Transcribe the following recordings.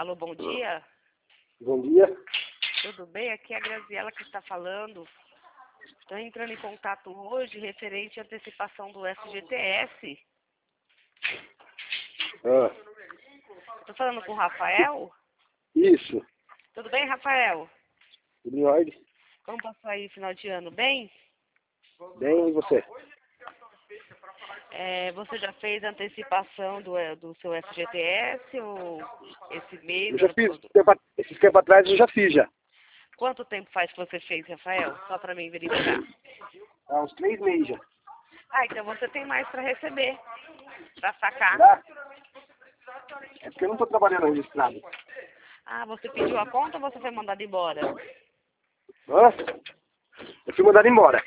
Alô, bom dia. Bom dia. Tudo bem? Aqui é a Graziela que está falando. Estou entrando em contato hoje referente à antecipação do FGTS. Estou falando com o Rafael. Isso. Tudo bem, Rafael? Tudo em ordem? Como passou aí o final de ano? Bem? Bem, e você? Você já fez a antecipação do seu FGTS ou esse mês? Eu já fiz. Esses tempos atrás eu já fiz já. Quanto tempo faz que você fez, Rafael? Só para mim verificar. Há uns 3 meses já. Ah, então você tem mais para receber, para sacar. Dá? É porque eu não estou trabalhando registrado. Ah, você pediu a conta ou você foi mandado embora? Hã? Eu fui mandado embora.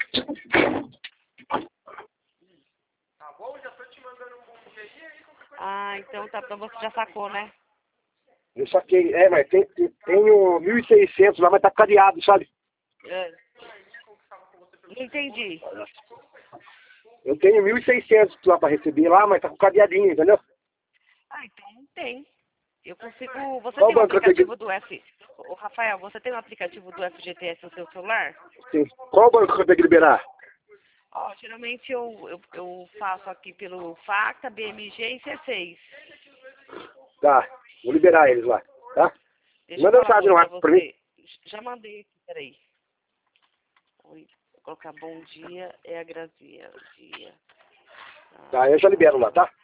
Ah, então tá, então você já sacou, né? Eu saquei. Mas tenho 1.600 lá, mas tá cadeado, sabe? Não entendi. Eu tenho 1.600 lá para receber lá, mas tá com cadeadinho, entendeu? Ah, então não tem. Eu consigo... Você Qual tem um banco eu tenho aplicativo do F... Ô, Rafael, você tem um aplicativo do FGTS no seu celular? Sim. Qual banco que eu tenho que liberar? Ó, geralmente eu faço aqui pelo Facta, BMG e C6. Tá. Vou liberar eles lá, tá? Deixa eu Manda falar mensagem uma no coisa WhatsApp pra pra mim. você. Já mandei aqui, peraí. Oi, vou colocar bom dia, é a Grazia. Dia. Tá, eu já libero lá, tá?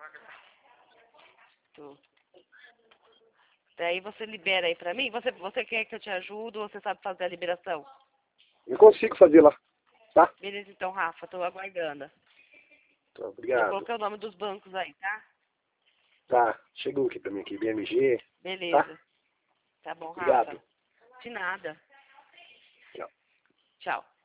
Tô. Daí você libera aí pra mim? Você quer que eu te ajude ou você sabe fazer a liberação? Eu consigo fazer lá, tá? Beleza, então, Rafa, tô aguardando. Tá, Eu obrigado. coloquei o nome dos bancos aí, tá? Tá, chegou aqui pra mim aqui, BMG. Tá? Beleza. Tá bom, Obrigado. Rafa. De nada. Tchau. Tchau.